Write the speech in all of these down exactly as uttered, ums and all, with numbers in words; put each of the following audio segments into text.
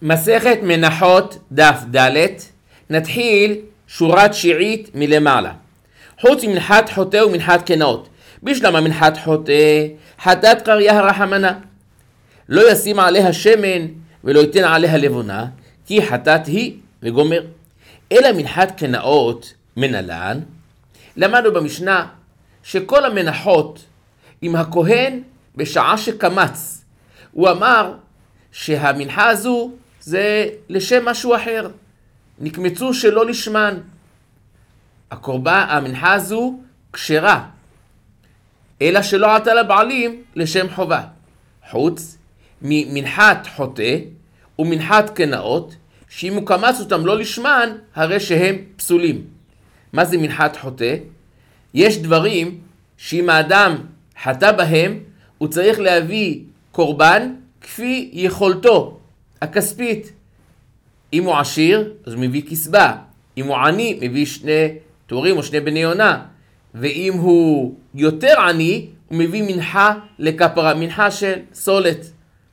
מסכת מנחות דף ד', נתחיל שורה תשיעית מלמעלה. חוץ ממנחת חוטא ומנחת קנאות. בשלמה מנחת חוטא, חטאת קריה הרחמנה. לא ישים עליה שמן ולא ייתן עליה לבונה, כי חטאת היא וגומר. אלא מנחת קנאות מנהלן. למדנו במשנה שכל המנחות עם הכהן בשעה שקמץ. הוא אמר שהמנחה הזו זה לשם משהו אחר. נקמצו שלא לשמן. הקורבן, המנחה הזו כשרה. אלא שלא עתה לבעלים לשם חובה. חוץ ממנחת חוטא ומנחת קנאות, שאם הוא קמץ אותם לא לשמן, הרי שהם פסולים. מה זה מנחת חוטא? יש דברים שאם האדם חטא בהם, הוא צריך להביא קורבן כפי יכולתו הכספית. אם הוא עשיר, אז הוא מביא כסבה. אם הוא עני, מביא שני תורים או שני בני יונה. ואם הוא יותר עני, הוא מביא מנחה לכפרה, מנחה של סולת.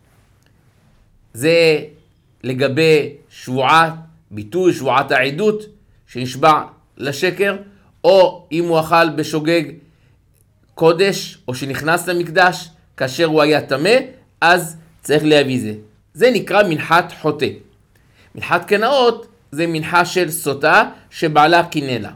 זה לגבי שבועת, ביטוי שבועת העדות, שנשבע לשקר, או אם הוא אכל בשוגג קודש, או שנכנס למקדש, כאשר הוא היה טמא, אז צריך להביא זה. זה נקרא מנחת חוטא. מנחת קנאות זה מנחה של סוטה שבעלה קינא לה.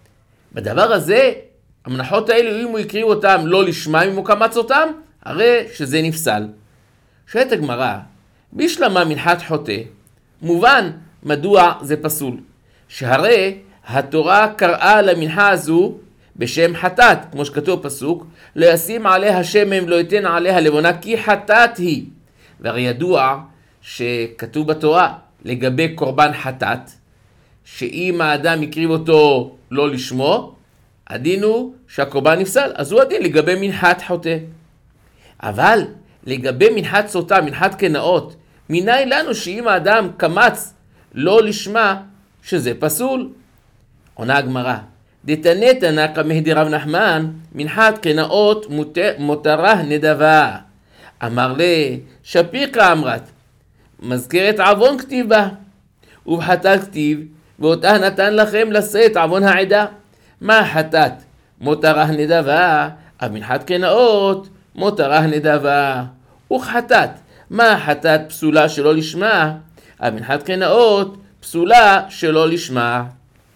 בדבר הזה, המנחות האלו, אם הוא יקריאו אותם לא לשמה, אם הוא קמץ אותם, הרי שזה נפסל. שואלת הגמרא, בשלמה מנחת חוטא, מובן מדוע זה פסול. שהרי התורה קראה למנחה הזו בשם חטאת, כמו שכתוב פסוק, לא ישים עליה שמן ולא ייתן עליה לבונה, כי חטאת היא. והרי ידוע שכתוב בתורה לגבי קורבן חטאת, שאם האדם יקריב אותו לא לשמו, הדין הוא שהקורבן נפסל, אז הוא הדין לגבי מנחת חוטא. אבל לגבי מנחת סוטה, מנחת קנאות, מנין לנו שאם האדם קמץ לא לשמה, שזה פסול? עונה הגמרא, דתנא תנא כמהדי רב נחמן, מנחת קנאות מותרה נדבה. אמר לי, שפיקה אמרת, מזכרת עוון כתיבה, ובחטאת כתיב, ואותה נתן לכם לשאת עוון העדה. מה חטאת? מותרה נדבה, אבל מנחת קנאות מותרה נדבה. וכחטאת, מה חטאת פסולה שלא לשמה? אבל מנחת קנאות פסולה שלא לשמה.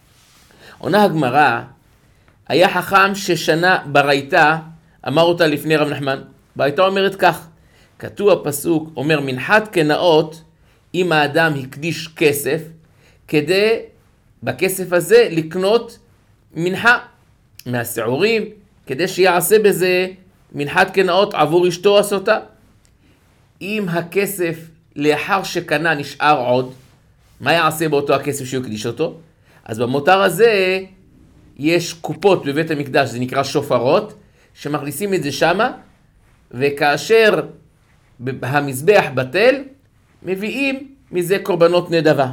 עונה הגמרא, היה חכם ששנה ברייתא, אמר אותה לפני רב נחמן. ברייתא אומרת כך, כתוב הפסוק, אומר מנחת קנאות, אם האדם הקדיש כסף, כדי בכסף הזה לקנות מנחה מהסעורים, כדי שיעשה בזה מנחת קנאות עבור אשתו הסוטה. אם הכסף לאחר שקנה נשאר עוד, מה יעשה באותו הכסף שהוא הקדיש אותו? אז במותר הזה יש קופות בבית המקדש, זה נקרא שופרות, שמכניסים את זה שמה, וכאשר המזבח בטל, מביאים מזה קורבנות נדבה.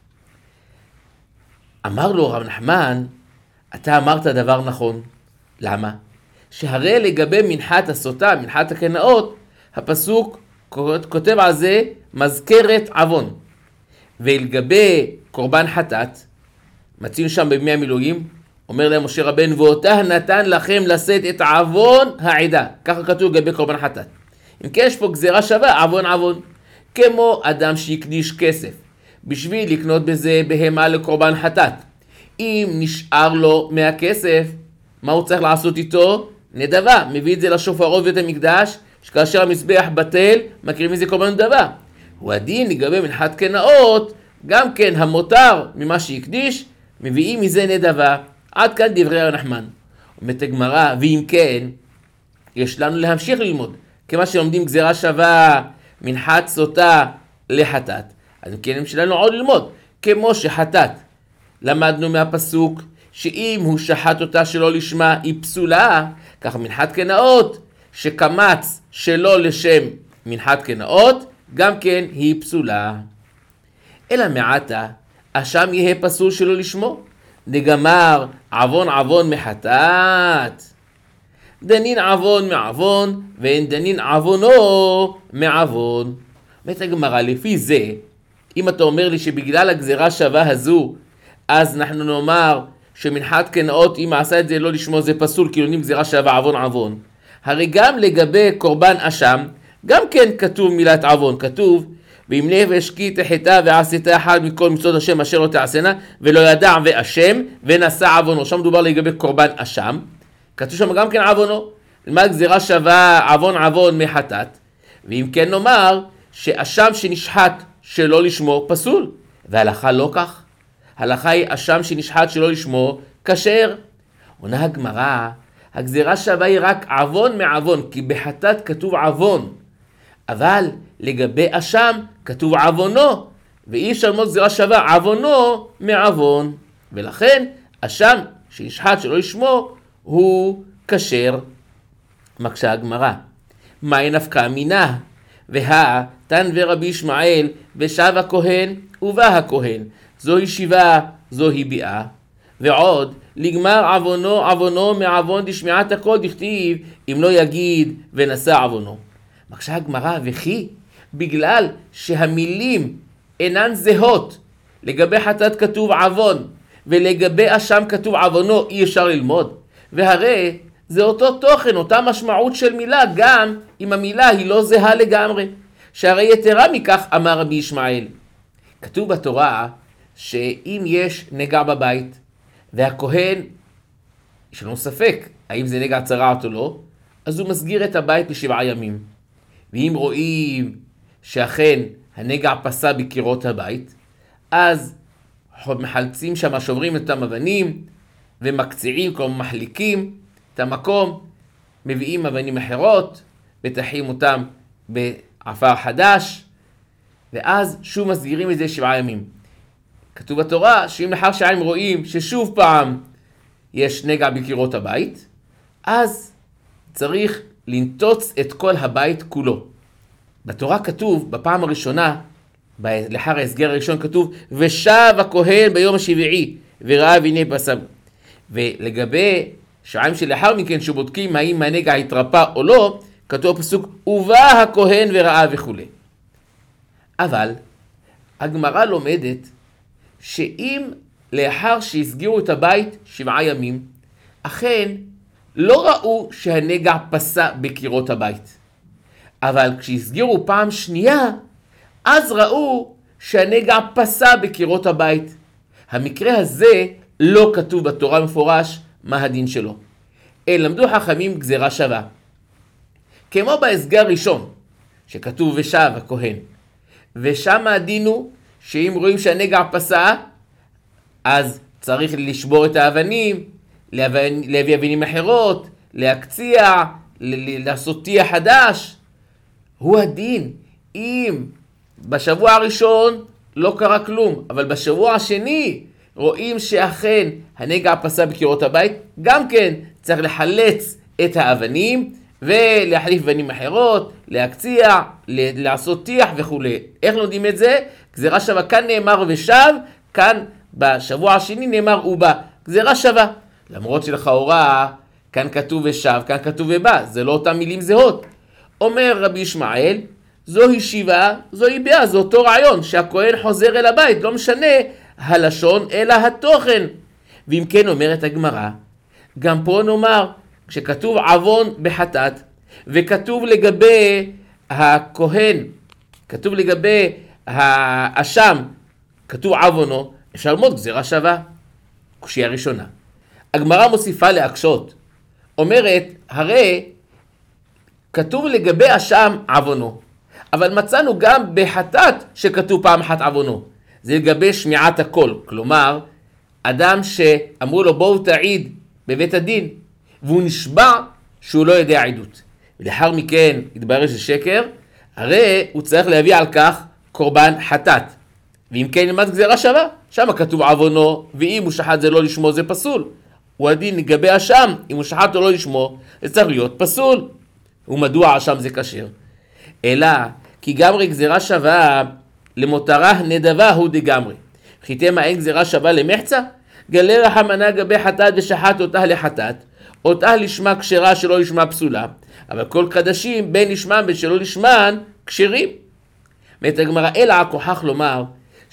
אמר לו רב נחמן, אתה אמרת דבר נכון. למה? שהרי לגבי מנחת הסוטה, מנחת הקנאות, הפסוק כותב על זה מזכרת עוון. ולגבי קורבן חטאת, מציעים שם בימי המילואים, אומר להם משה רבנו, ואותה נתן לכם לשאת את עוון העדה. ככה כתוב לגבי קורבן חטאת. אם כן יש פה גזירה שווה, עוון עוון. כמו אדם שיקדיש כסף, בשביל לקנות בזה בהמה לקורבן חטאת. אם נשאר לו מהכסף, מה הוא צריך לעשות איתו? נדבה. מביא את זה לשופרות בית המקדש, שכאשר המזבח בטל, מקריבים מזה קורבן נדבה. הוא הדין לגבי מנחת קנאות, גם כן המותר ממה שיקדיש, מביאים מזה נדבה. עד כאן דברי רב נחמן. אומרת הגמרא, ואם כן, יש לנו להמשיך ללמוד. כמה שלומדים גזירה שווה, מנחת סוטה לחטאת. אז כן שלנו עוד ללמוד. כמו שחטאת, למדנו מהפסוק, שאם הוא שחט אותה שלא לשמה, היא פסולה. כך מנחת קנאות, שקמץ שלא לשם מנחת קנאות, גם כן היא פסולה. אלא מעתה, אשם יהיה פסול שלא לשמו. דגמר עוון עוון מחטאת. דנין עוון מעוון, ואין דנין עוונו מעוון. אומרת הגמרא, לפי זה, אם אתה אומר לי שבגלל הגזירה שווה הזו, אז אנחנו נאמר שמנחת קנאות, אם עשה את זה לא לשמו זה פסול, כי נותנים גזירה שווה עוון עוון. הרי גם לגבי קורבן אשם, גם כן כתוב מילת עוון, כתוב, ואם נפש כי תחתה ועשית אחד מכל מצוות השם אשר לא תעשנה, ולא ידע ואשם ונשא עוונו. שם מדובר לגבי קורבן אשם, כתוב שם גם כן עוונו. למה גזירה שווה עוון עוון מחטאת? ואם כן נאמר שאשם שנשחט שלא לשמו פסול, וההלכה לא כך. ההלכה היא אשם שנשחט שלא לשמו כשר. עונה הגמרא, הגזירה שווה היא רק עוון מעוון, כי בחטאת כתוב עוון, אבל לגבי אשם כתוב עוונו, ואי אפשר ללמוד גזירה שווה עוונו מעוון, ולכן אשם שנשחט שלא לשמו הוא כשר. מקשה הגמרא, מהי נפקא מינה? והא תן ורבי ישמעאל ושב הכהן ובא הכהן, זוהי שיבה זוהי ביאה. ועוד לגמר עוונו עוונו מעוון דשמיעת הכל דכתיב אם לא יגיד ונשא עוונו. מקשה הגמרא, וכי בגלל שהמילים אינן זהות, לגבי חטאת כתוב עוון ולגבי אשם כתוב עוונו, אי אפשר ללמוד. והרי זה אותו תוכן, אותה משמעות של מילה, גם אם המילה היא לא זהה לגמרי. שהרי יתרה מכך אמר רבי ישמעאל, כתוב בתורה שאם יש נגע בבית והכהן, יש לנו ספק האם זה נגע צרעת או לא, אז הוא מסגיר את הבית לשבעה ימים. ואם רואים שאכן הנגע פסע בקירות הבית, אז מחלצים שם, שוברים את אותם אבנים ומקציעים, כלומר מחליקים את המקום, מביאים אבנים אחרות, מטחים אותם בעפר חדש, ואז שוב מסגירים את זה שבעה ימים. כתוב בתורה שאם לאחר שעה רואים ששוב פעם יש נגע בקירות הבית, אז צריך לנטוץ את כל הבית כולו. בתורה כתוב בפעם הראשונה, לאחר ההסגר הראשון כתוב, ושב הכהן ביום השביעי וראה והנה פסע. ולגבי שעה שלאחר מכן שבודקים האם הנגע התרפא או לא, כתוב הפסוק ובא הכהן וראה וכו'. אבל הגמרא לומדת שאם לאחר שהסגירו את הבית שבעה ימים, אכן לא ראו שהנגע פסע בקירות הבית, אבל כשהסגירו פעם שנייה, אז ראו שהנגע פסע בקירות הבית. המקרה הזה לא כתוב בתורה מפורש מה הדין שלו, אלא למדו חכמים גזירה שווה. כמו בהסגר הראשון, שכתוב ושב הכהן, ושם הדין הוא שאם רואים שהנגע פסע, אז צריך לשבור את האבנים, להביא אבנים אחרות, להקציע, לעשות תיח חדש. הוא הדין. אם בשבוע הראשון לא קרה כלום, אבל בשבוע השני רואים שאכן הנגע פסע בקירות הבית, גם כן צריך לחלץ את האבנים ולהחליף אבנים אחרות, להקציע, לעשות תיח וכו'. איך לומדים את זה? גזירה שווה, כאן נאמר ושב, כאן בשבוע השני נאמר ובא. גזירה שווה. למרות שלכאורה כאן כתוב ושב, כאן כתוב ובא, זה לא אותם מילים זהות. אומר רבי ישמעאל, זוהי שיבה, זוהי ביאה, זה אותו רעיון, שהכהן חוזר אל הבית, לא משנה הלשון אלא התוכן. ואם כן אומרת הגמרא, גם פה נאמר, כשכתוב עוון בחטאת, וכתוב לגבי הכהן, כתוב לגבי האשם, כתוב עוונו, אפשר ללמוד גזירה שווה. קושיה ראשונה. הגמרא מוסיפה להקשות, אומרת, הרי כתוב לגבי אשם עוונו, אבל מצאנו גם בחטאת שכתוב פעם אחת עוונו. זה לגבי שמיעת הקול, כלומר, אדם שאמרו לו בואו תעיד בבית הדין, והוא נשבע שהוא לא יודע עדות, ולאחר מכן התברר שזה שקר, הרי הוא צריך להביא על כך קורבן חטאת. ואם כן נלמד גזירה שווה, שם כתוב עוונו, ואם הוא שחט זה לא לשמו זה פסול. הוא הדין לגבי אשם, אם הוא שחט או לא לשמו, זה צריך להיות פסול. ומדוע אשם זה כשר? אלא כי גמרי גזירה שווה למותרה נדבה הוא דגמרי. חיתמה אין גזירה שווה למחצה? גלי רחמנה גבי חטאת ושחט אותה לחטאת, אותה לשמה כשרה שלא לשמה פסולה, אבל כל קדשים בין לשמן בין שלא לשמן כשרים. מת הגמרא אלא הכוחך לומר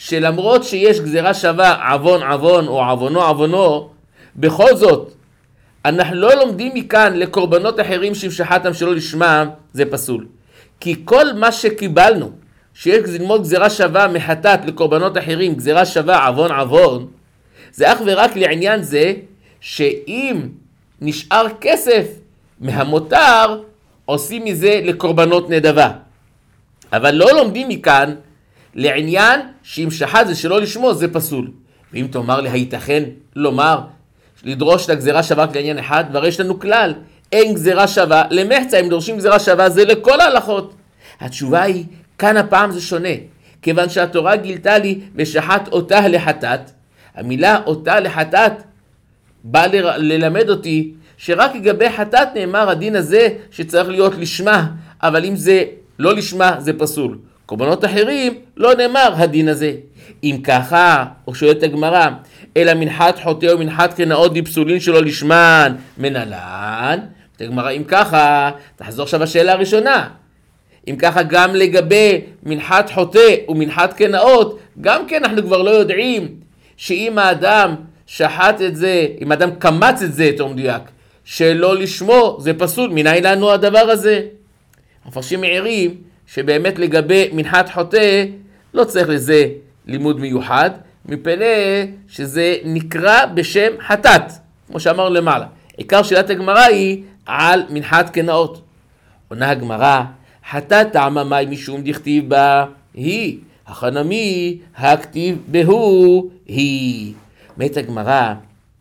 שלמרות שיש גזירה שווה עוון עוון או עוונו עוונו, בכל זאת, אנחנו לא לומדים מכאן לקורבנות אחרים שמשחתם שלא לשמם, זה פסול. כי כל מה שקיבלנו, שיש ללמוד גזירה שווה מחטאת לקורבנות אחרים, גזירה שווה עוון עוון, זה אך ורק לעניין זה, שאם נשאר כסף מהמותר, עושים מזה לקורבנות נדבה. אבל לא לומדים מכאן לעניין שאם שחט זה שלא לשמו, זה פסול. ואם תאמר לי, הייתכן לומר, לדרוש את הגזירה שווה לעניין אחד, והרי יש לנו כלל, אין גזירה שווה למחצה, אם דורשים גזירה שווה זה לכל ההלכות. התשובה היא, כאן הפעם זה שונה, כיוון שהתורה גילתה לי ושחט אותה לחטאת, המילה אותה לחטאת באה ל- ללמד אותי שרק לגבי חטאת נאמר הדין הזה שצריך להיות לשמה, אבל אם זה לא לשמה זה פסול. קורבנות אחרים לא נאמר הדין הזה. אם ככה, או שואלת הגמרא, אלא מנחת חוטא או מנחת קנאות די פסולין שלא לשמן מנהלן, הגמרא, אם ככה, תחזור עכשיו השאלה הראשונה. אם ככה גם לגבי מנחת חוטא ומנחת קנאות, גם כן אנחנו כבר לא יודעים שאם האדם שחט את זה, אם האדם קמץ את זה, יותר מדויק, שלא לשמו, זה פסול. מנין לנו הדבר הזה? המפרשים מעירים שבאמת לגבי מנחת חוטא לא צריך לזה לימוד מיוחד, מפני שזה נקרא בשם חטאת, כמו שאמר למעלה. עיקר שאלת הגמרא היא על מנחת קנאות. עונה הגמרא, חטאת טעמה מאי משום דכתיב בה היא, החנמי הכתיב בהו היא. אומרת הגמרא,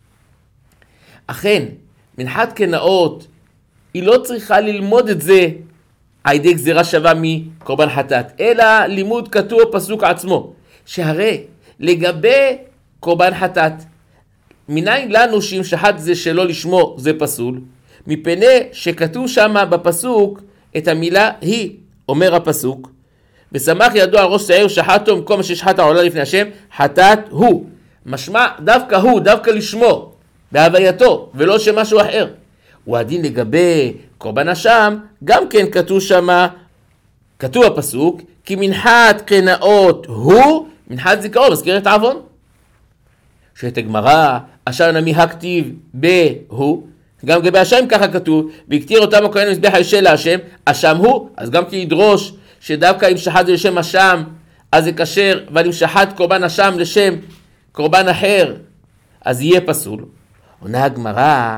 אכן, מנחת קנאות, היא לא צריכה ללמוד את זה על ידי גזירה שווה מקורבן חטאת, אלא לימוד כתוב פסוק עצמו, שהרי לגבי קורבן חטאת, מניין לנו שאם שחט זה שלא לשמו זה פסול, מפני שכתוב שם בפסוק את המילה היא, אומר הפסוק, ושמח ידו על ראש שעיר שחטו במקום ששחט העולה לפני השם, חטאת הוא. משמע דווקא הוא, דווקא לשמו, בהווייתו, ולא שמשהו אחר. הוא הדין לגבי קורבן אשם, גם כן כתוב שם, כתוב הפסוק, כי מנחת קנאות הוא, מנחת זיכרון, מזכיר את העוון. שאת הגמרא, אשר נמי הכתיב בהו, גם לגבי השם ככה כתוב, והקטיר אותם הכהן מזבח הישל להשם, אשם הוא, אז גם כי ידרוש שדווקא אם שחט זה לשם אשם, אז זה כשר, אבל אם שחט קורבן אשם לשם קורבן אחר, אז יהיה פסול. עונה הגמרא,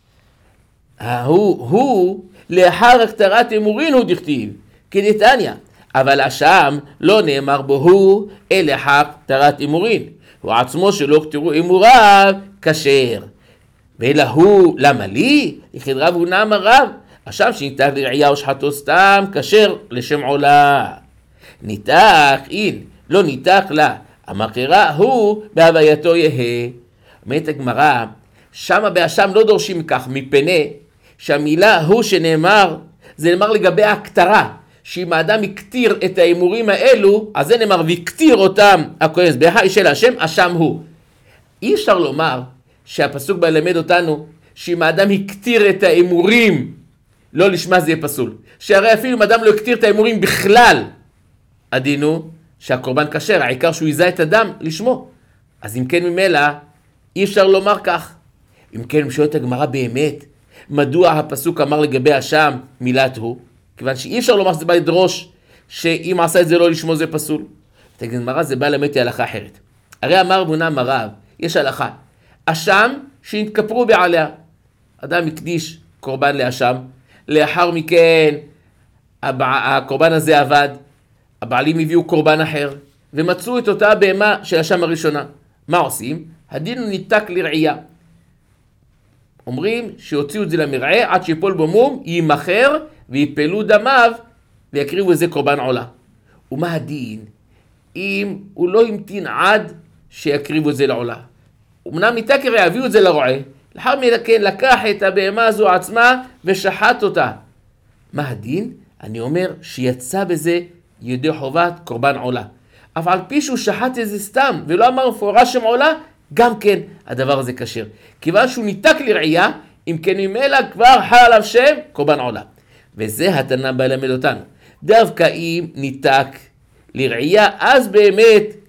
הוא, הוא, לאחר הכתרת אמורין הוא דכתיב, כדתניא, אבל אשם לא נאמר בו הוא, אלא לאחר הכתרת אמורין. הוא עצמו שלא כתרו אמוריו, כשר. ואלא הוא, למה לי? יחיד רב הוא נאמר רב. אשם שניתח לרעיה ושחטו סתם, כשר לשם עולה. ניתח, אין, לא ניתח לה. המקרה הוא בהווייתו יהה. אומרת הגמרא, שמה באשם לא דורשים כך, מפני שהמילה הוא שנאמר, זה נאמר לגבי הכתרה, שאם האדם יקטיר את האמורים האלו, אז זה נאמר ויקטיר אותם הכהן מזבח של השם, אשם הוא. אי אפשר לומר שהפסוק בא ללמד אותנו שאם האדם יקטיר את האמורים, לא לשמה זה יהיה פסול. שהרי אפילו אם האדם לא יקטיר את האמורים בכלל, הדין הוא שהקורבן כשר, העיקר שהוא יזהה את הדם לשמו. אז אם כן ממילא, אי אפשר לומר כך. אם כן, משואלת הגמרא באמת, מדוע הפסוק אמר לגבי אשם מילת הוא? כיוון שאי אפשר לומר שזה בא לדרוש שאם עשה את זה לא לשמו זה פסול. את הגמרא זה בא למד הלכה אחרת. הרי אמר בונה מרב, יש הלכה. אשם שהתכפרו בעליה. אדם הקדיש קורבן לאשם, לאחר מכן הקורבן הזה עבד, הבעלים הביאו קורבן אחר, ומצאו את אותה בהמה של אשם הראשונה. מה עושים? הדין הוא ניתק לרעייה. אומרים שיוציאו את זה למרעה עד שיפול בו מום, יימחר ויפלו דמיו ויקריבו איזה קורבן עולה. ומה הדין? אם הוא לא המתין עד שיקריבו את זה לעולה. אמנם ניתק לרעייה, הביאו את זה לרועה, לאחר מכן לקח את הבהמה הזו עצמה ושחט אותה. מה הדין? אני אומר שיצא בזה ידי חובת קורבן עולה. אבל על פי שהוא שחט איזה סתם ולא אמר מפורש שם עולה, גם כן הדבר הזה כשר. כיוון שהוא ניתק לרעייה, אם כן ממילא כבר חל עליו שם קורבן עולה. וזה התנא בא ללמד אותנו. דווקא אם ניתק לרעייה, אז באמת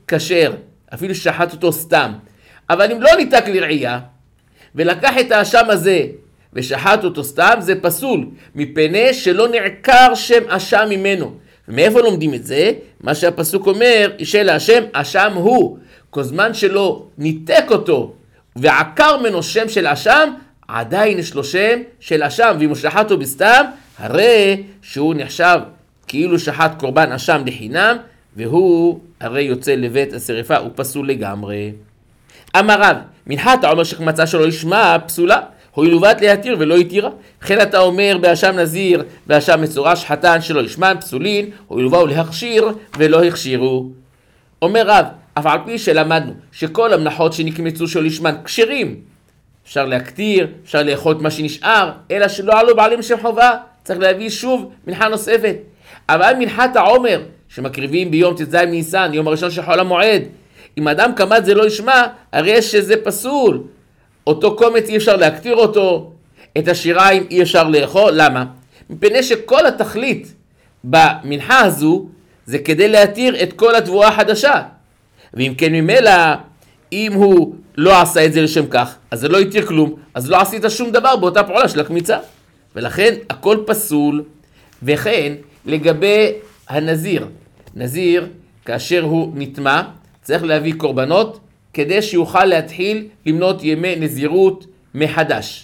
כשר, אפילו שחט אותו סתם. אבל אם לא ניתק לרעייה, ולקח את האשם הזה ושחט אותו סתם, זה פסול, מפני שלא נעקר שם אשם ממנו. ומאיפה לומדים את זה? מה שהפסוק אומר, של השם אשם הוא. כל זמן שלא ניתק אותו ועקר ממנו שם של אשם, עדיין יש לו שם של אשם, ואם הוא שחט אותו בסתם, הרי שהוא נחשב כאילו שחט קורבן אשם לחינם, והוא הרי יוצא לבית השריפה, הוא פסול לגמרי. אמר רב, מנחת העומר שחמצה שלא ישמע פסולה, הואיל ובאת להתיר ולא התירה. לכן אתה אומר באשם נזיר באשם מצורש חתן שלא ישמן פסולין, הואיל ובאו להכשיר ולא הכשירו. אומר רב, אף על פי שלמדנו שכל המנחות שנקמצו שלא ישמן כשרים, אפשר להקטיר, אפשר לאכול את מה שנשאר, אלא שלא עלו בעלים שם חובה, צריך להביא שוב מנחה נוספת. אבל מנחת העומר שמקריבים ביום ט"ז ניסן, יום הראשון של חול המועד, אם אדם קמת זה לא ישמע, הרי שזה פסול. אותו קומץ אי אפשר להקטיר אותו, את השיריים אי אפשר לאכול. למה? מפני שכל התכלית במנחה הזו זה כדי להתיר את כל התבואה החדשה. ואם כן ממילא, אם הוא לא עשה את זה לשם כך, אז זה לא יתיר כלום, אז לא עשית שום דבר באותה פעולה של הקמיצה. ולכן הכל פסול. וכן לגבי הנזיר, נזיר כאשר הוא נטמע צריך להביא קורבנות כדי שיוכל להתחיל למנות ימי נזירות מחדש.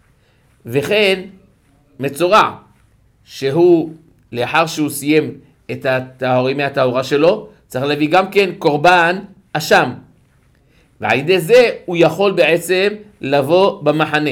וכן מצורע שהוא לאחר שהוא סיים את ימי הטהרה שלו צריך להביא גם כן קורבן אשם, ועל ידי זה הוא יכול בעצם לבוא במחנה.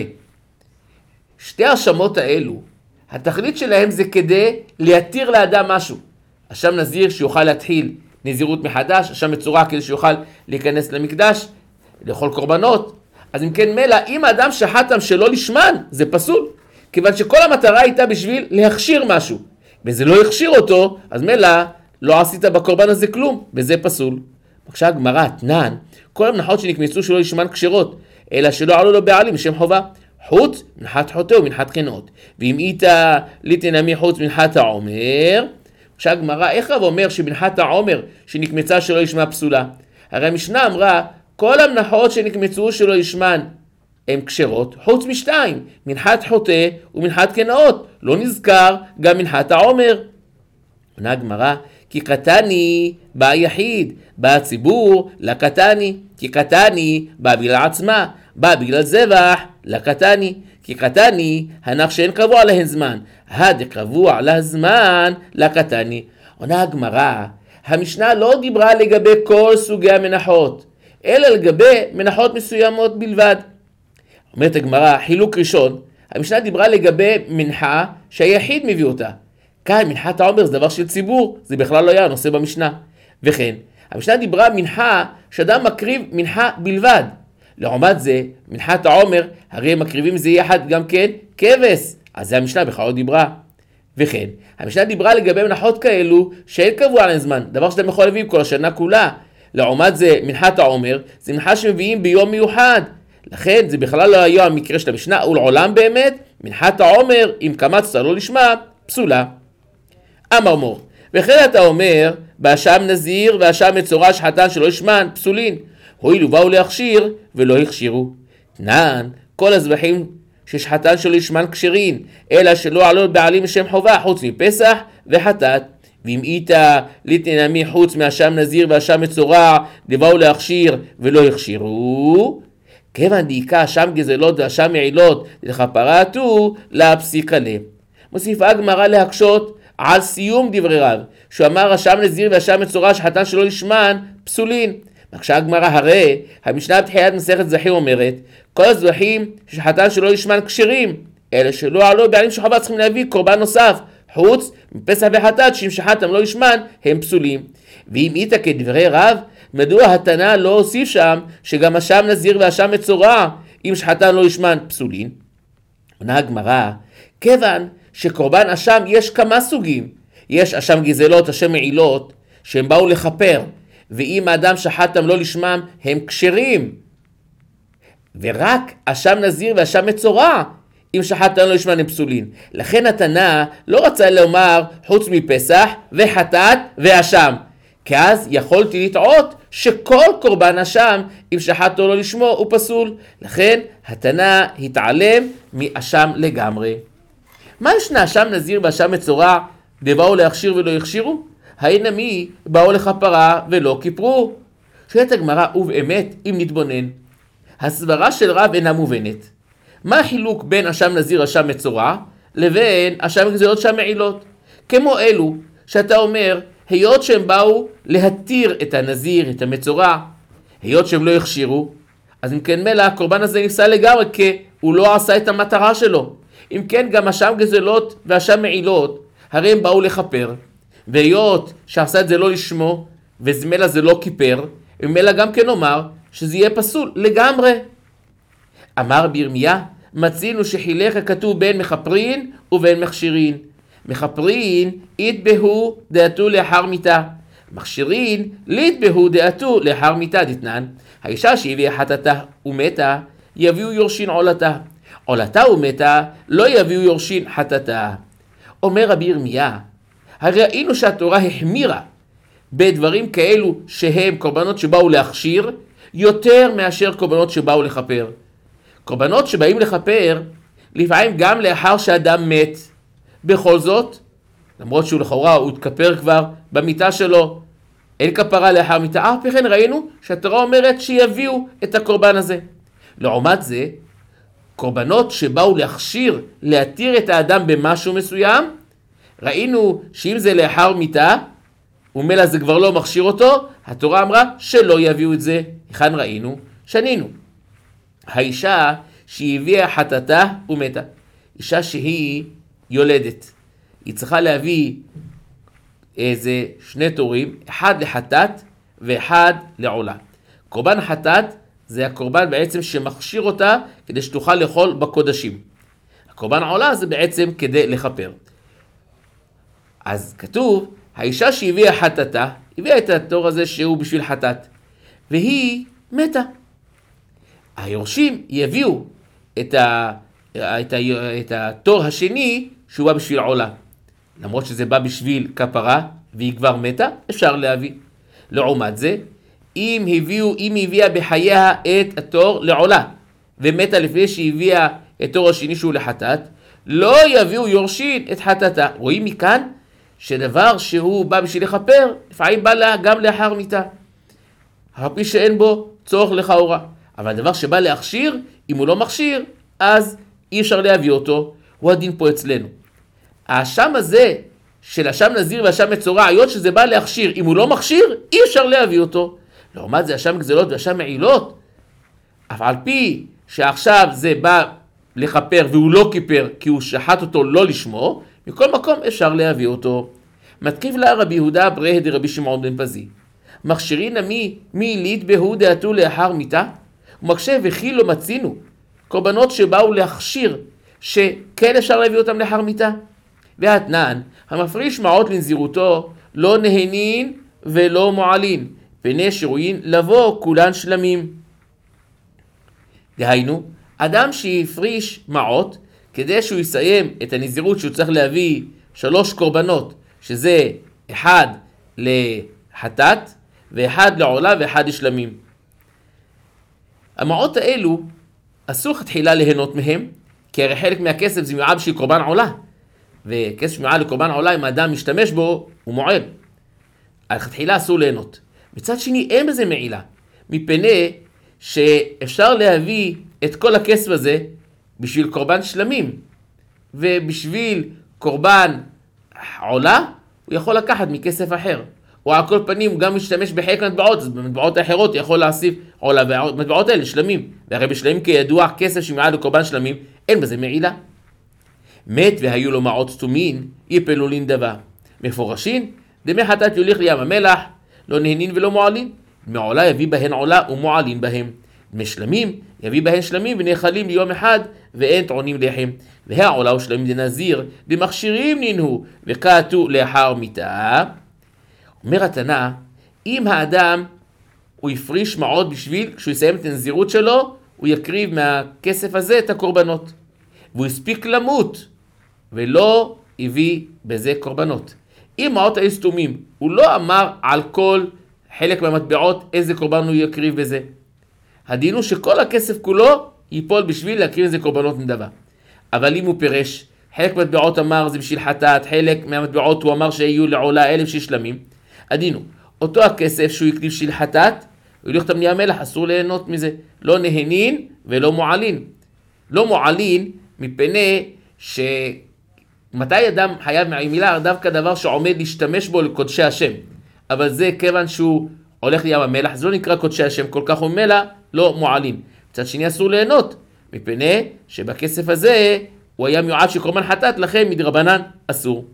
שתי השמות האלו, התכלית שלהם זה כדי להתיר לאדם משהו. אשם נזיר שיוכל להתחיל נזירות מחדש, אשם מצורע כדי שיוכל להיכנס למקדש, לאכול קורבנות. אז אם כן מלא, אם האדם שחטם שלא לשמן, זה פסול. כיוון שכל המטרה הייתה בשביל להכשיר משהו. וזה לא יכשיר אותו, אז מלא, לא עשית בקורבן הזה כלום, וזה פסול. בבקשה הגמרא, תנן, כל המנחות שנקמצו שלא ישמן כשרות, אלא שלא עלו לו בעלים שם חובה. חוץ מנחת חוטא ומנחת חנאות. ואם איתה לתנמי חוץ מנחת העומר, שהגמרא, איך רב אומר שמנחת העומר שנקמצה שלא ישמע פסולה? הרי המשנה אמרה, כל המנחות שנקמצו שלא ישמן הם כשרות, חוץ משתיים, מנחת חוטא ומנחת חנאות. לא נזכר גם מנחת העומר. עונה הגמרא, כי קטני בא יחיד, בא הציבור לקטני, כי קטני בא בגלל עצמה, בא בגלל זבח לקטני, כי קטני הנח שאין קבוע להן זמן, הד קבוע לה זמן לקטני. עונה הגמרא, המשנה לא דיברה לגבי כל סוגי המנחות, אלא לגבי מנחות מסוימות בלבד. אומרת הגמרא, חילוק ראשון, המשנה דיברה לגבי מנחה שהיחיד מביא אותה. כאן מנחת העומר זה דבר של ציבור, זה בכלל לא היה נושא במשנה. וכן, המשנה דיברה מנחה שאדם מקריב מנחה בלבד. לעומת זה, מנחת העומר, הרי הם מקריבים זה יחד גם כן כבש, אז זה המשנה בכלל לא דיברה. וכן, המשנה דיברה לגבי מנחות כאלו שאין קבוע עליהן זמן, דבר שאתם יכול להביא כל השנה כולה. לעומת זה, מנחת העומר, זה מנחה שמביאים ביום מיוחד. לכן זה בכלל לא היה המקרה של המשנה, ולעולם באמת, מנחת העומר, אם קמצת לא לשמה, פסולה. אמר מור, וכן אתה אומר, באשם נזיר ואשם מצורע שחתן שלא ישמן, פסולין. הואיל ובאו להכשיר ולא הכשירו. תנן, כל הזבחים ששחתן שלא ישמן כשרים, אלא שלא עלו בעלים שם חובה חוץ מפסח וחטאת. ואם איתה לתנמי חוץ מאשם נזיר ואשם מצורע, דבאו להכשיר ולא הכשירו, כיוון דייקה אשם גזלות ואשם מעילות לכפרתו להפסיק עליהם. מוסיפה הגמרא להקשות על סיום דברי רב, שהוא אמר אשם נזיר ואשם מצורע שחתן שלא ישמן פסולין. מקשה הגמרא, הרי המשנה בתחילת מסכת זבחים אומרת, כל הזבחים שחתן שלא ישמן כשרים, אלה שלא עלו בעלים של חובה צריכים להביא קורבן נוסף, חוץ מפסח וחטאת שאם שחתם לא ישמן הם פסולים. ואם איתה כדברי רב, מדוע התנא לא הוסיף שם שגם אשם נזיר ואשם מצורע אם שחתן לא ישמן פסולים? עונה הגמרא, כיוון שקורבן אשם יש כמה סוגים, יש אשם גזלות, אשם מעילות, שהם באו לכפר, ואם האדם שחתם לא לשמם הם כשרים, ורק אשם נזיר ואשם מצורע אם שחתם לא לשמם הם פסולים. לכן התנא לא רצה לומר חוץ מפסח וחטאת ואשם, כי אז יכולתי לטעות שכל קורבן אשם, אם שחטו לא לשמו, הוא פסול. לכן התנא התעלם מאשם לגמרי. מה ישנה אשם נזיר ואשם מצורע, דבאו להכשיר ולא יכשירו? היינה מי באו לכפרה ולא כיפרו? שואלת הגמרא, ובאמת, אם נתבונן, הסברה של רב אינה מובנת. מה החילוק בין אשם נזיר אשם מצורע לבין אשם גזלות שם מעילות? כמו אלו שאתה אומר, היות שהם באו להתיר את הנזיר, את המצורע, היות שהם לא יכשירו, אז אם כן מלא הקורבן הזה נפסל לגמרי, כי הוא לא עשה את המטרה שלו. אם כן גם אשם גזלות ואשם מעילות, הרי הם באו לכפר, והיות שעשה את זה לא לשמו, ומלא זה לא כיפר, ומלא גם כן אומר שזה יהיה פסול לגמרי. אמר בירמיה, מצינו שחילך הכתוב בין מחפרין ובין מכשירין. מחפרין יתבהו דעתו לאחר מיתה, מכשירין ליתבהו דעתו לאחר מיתה. דתנן, האישה שהביאה חטאתה ומתה, יביאו יורשין עולתה. עולתה ומתה, לא יביאו יורשין חטאתה. אומר רבי ירמיה, הרי ראינו שהתורה החמירה בדברים כאלו שהם קורבנות שבאו להכשיר, יותר מאשר קורבנות שבאו לכפר. קורבנות שבאים לכפר, לפעמים גם לאחר שאדם מת. בכל זאת, למרות שהוא לכאורה, הוא התכפר כבר במיטה שלו, אין כפרה לאחר מיטה. אף כן ראינו שהתורה אומרת שיביאו את הקורבן הזה. לעומת זה, קורבנות שבאו להכשיר, להתיר את האדם במשהו מסוים, ראינו שאם זה לאחר מיטה, ומלא זה כבר לא מכשיר אותו, התורה אמרה שלא יביאו את זה. כאן ראינו, שנינו. האישה שהביאה חטאתה ומתה, אישה שהיא יולדת, היא צריכה להביא איזה שני תורים, אחד לחטאת ואחד לעולה. קורבן חטאת זה הקורבן בעצם שמכשיר אותה כדי שתוכל לאכול בקודשים. הקורבן עולה זה בעצם כדי לכפר. אז כתוב, האישה שהביאה חטאתה, הביאה את התור הזה שהוא בשביל חטאת, והיא מתה. היורשים יביאו את, ה, את, ה, את התור השני שהוא בא בשביל עולה. למרות שזה בא בשביל כפרה והיא כבר מתה, אפשר להביא. לעומת זה, אם, הביאו, אם הביאה בחייה את התור לעולה, ומתה לפני שהביאה את התור השני שהוא לחטאת, לא יביאו יורשים את חטאתה. רואים מכאן שדבר שהוא בא בשביל לכפר, לפעמים בא לה גם לאחר מיתה. הרפי שאין בו צורך לכאורה. אבל הדבר שבא להכשיר, אם הוא לא מכשיר, אז אי אפשר להביא אותו. הוא הדין פה אצלנו. האשם הזה של אשם נזיר ואשם מצורע, היות שזה בא להכשיר, אם הוא לא מכשיר, אי אפשר להביא אותו. לעומת זה אשם גזלות ואשם מעילות, אף על פי שעכשיו זה בא לכפר והוא לא כיפר, כי הוא שחט אותו לא לשמו, מכל מקום אפשר להביא אותו. מתקיף לה רבי יהודה בריה דרבי שמעון בן פזי, מכשירין מי מי ליתבהו דעתו לאחר מיתה, ומקשה וכי לא מצינו קורבנות שבאו להכשיר שכן אפשר להביא אותם לאחר מיתה. והתנן, המפריש מעות לנזירותו, לא נהנין ולא מועלין, פני שרויין לבוא כולן שלמים. דהיינו, אדם שהפריש מעות, כדי שהוא יסיים את הנזירות שהוא צריך להביא שלוש קורבנות, שזה אחד לחטאת, ואחד לעולה ואחד לשלמים. המעות האלו אסור תחילה ליהנות מהם, כי הרי חלק מהכסף זה מיועד בשביל קורבן עולה, וכסף מיועד לקורבן עולה, אם האדם משתמש בו, הוא מועל. על תחילה אסור ליהנות. מצד שני, אין בזה מעילה, מפני שאפשר להביא את כל הכסף הזה בשביל קורבן שלמים, ובשביל קורבן עולה, הוא יכול לקחת מכסף אחר. או על כל פנים הוא גם משתמש בחלק מהמטבעות, אז במטבעות האחרות יכול להוסיף עולה, והמטבעות האלה שלמים. והרי בשלמים כידוע כסף שמיועד לקורבן שלמים, אין בזה מעילה. מת והיו לו מעות סתומין, יפלו לנדבה. מפורשים, דמי חטאת יוליך לים המלח, לא נהנין ולא מועלין. דמי עולה יביא בהן עולה ומועלין בהם. דמי שלמים יביא בהן שלמים ונאכלים ליום אחד ואין טעונים לחם. והעולה ושלמים דנזיר, דמכשירים נינהו וקעתו לאחר מיתה. אומר התנא, אם האדם הוא יפריש מעות בשביל, כשהוא יסיים את הנזירות שלו, הוא יקריב מהכסף הזה את הקורבנות. והוא הספיק למות, ולא הביא בזה קורבנות. אם מעות היו סתומים, הוא לא אמר על כל חלק מהמטבעות, איזה קורבן הוא יקריב בזה. הדין הוא שכל הכסף כולו ייפול בשביל להקריב איזה קורבנות נדבה. אבל אם הוא פירש, חלק מהמטבעות אמר זה בשביל חטאת, חלק מהמטבעות הוא אמר שיהיו לעולה אלף של שלמים. הדין הוא, אותו הכסף שהוא יקריב בשביל חטאת, הוא ילך תמני המלח, אסור ליהנות מזה. לא נהנין ולא מועלין. לא מועלין מפני ש... מתי אדם חייב מהמילה דווקא דבר שעומד להשתמש בו לקודשי השם. אבל זה כיוון שהוא הולך לים המלח, זה לא נקרא קודשי השם, כל כך ומלא לא מועלין. מצד שני אסור ליהנות, מפני שבכסף הזה הוא היה מיועד שקורבן חטאת, לכן מדרבנן אסור.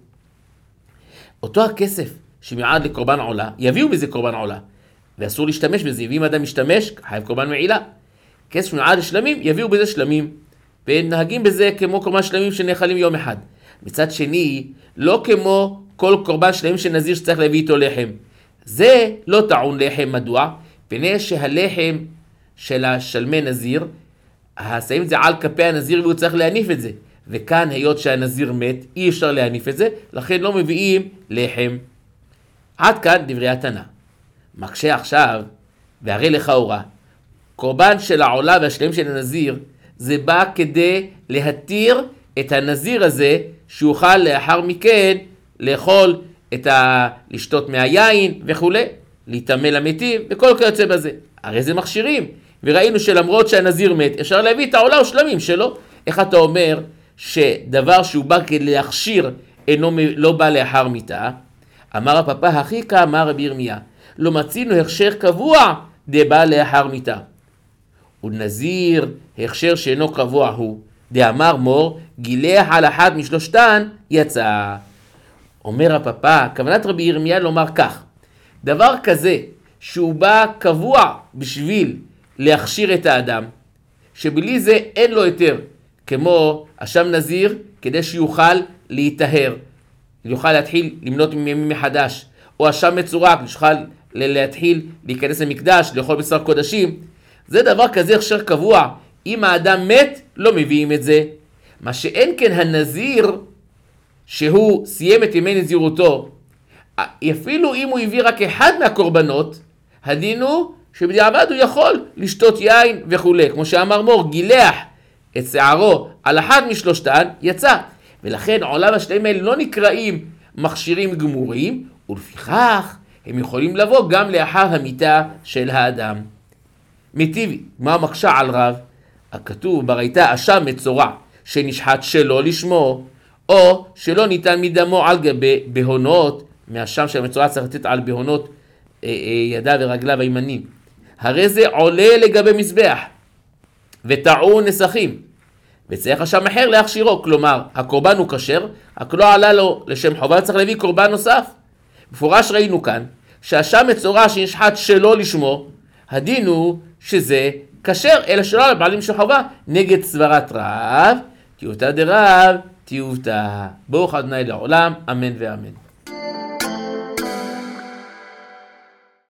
אותו הכסף שמיועד לקורבן עולה, יביאו בזה קורבן עולה, ואסור להשתמש בזה, ואם אדם משתמש, חייב קורבן מעילה. כסף שמיועד לשלמים, יביאו בזה שלמים, ונהגים בזה כמו קורבן שלמים שנאכלים יום אחד. מצד שני, לא כמו כל קורבן שלמים של נזיר שצריך להביא איתו לחם. זה לא טעון לחם, מדוע? פני שהלחם של השלמי נזיר, שמים את זה על כפי הנזיר והוא צריך להניף את זה. וכאן, היות שהנזיר מת, אי אפשר להניף את זה, לכן לא מביאים לחם. עד כאן דברי התנא. מקשה עכשיו, והרי לכאורה, קורבן של העולה והשלמים של הנזיר, זה בא כדי להתיר את הנזיר הזה, שיוכל לאחר מכן לאכול את ה... לשתות מהיין וכו', להתאמה למתים וכל כיוצא בזה. הרי זה מכשירים, וראינו שלמרות שהנזיר מת, אפשר להביא את העולה ושלמים שלו. איך אתה אומר שדבר שהוא בא כדי להכשיר אינו לא בא לאחר מיתה? אמר הפאפא הכי אמר רבי ירמיה, לא מצינו הכשר קבוע דבא לאחר מיתה. ונזיר הכשר שאינו קבוע הוא, דאמר מור, גילח על אחת משלושתן יצא. אומר הפאפא, כוונת רבי ירמיה לומר כך, דבר כזה שהוא בא קבוע בשביל להכשיר את האדם, שבלי זה אין לו יותר, כמו אשם נזיר, כדי שיוכל להיטהר, יוכל להתחיל למנות מימים מחדש, או אשם מצורק, שיוכל להתחיל להיכנס למקדש, לאכול בשר קודשים. זה דבר כזה הכשר קבוע. אם האדם מת, לא מביאים את זה. מה שאין כן הנזיר, שהוא סיים את ימי נזירותו, אפילו אם הוא הביא רק אחד מהקורבנות, הדין הוא שבדיעבד הוא יכול לשתות יין וכו'. כמו שאמר מור, גילח את שערו על אחד משלושתן, יצא. ולכן עולה והשלמים האלה לא נקראים מכשירים גמורים, ולפיכך הם יכולים לבוא גם לאחר המיטה של האדם. מטיבי, מה מקשה על רב? הכתוב בראיתה אשם מצורע שנשחט שלא לשמו, או שלא ניתן מדמו על גבי בהונות, מהשם של המצורע צריך לתת על בהונות אה, אה, ידה ורגלה וימנים. הרי זה עולה לגבי מזבח, וטעו נסכים, וצריך אשם אחר להכשירו, כלומר, הקורבן הוא כשר, רק לא עלה לו לשם חובה, צריך להביא קורבן נוסף. בפורש ראינו כאן, שהאשם מצורע שנשחט שלא לשמו, הדין הוא שזה כשר, אלא שלא לבעלים של חובה, נגד סברת רב, תיעותה דרב, תיעותה. ברוך ה' לעולם, אמן ואמן.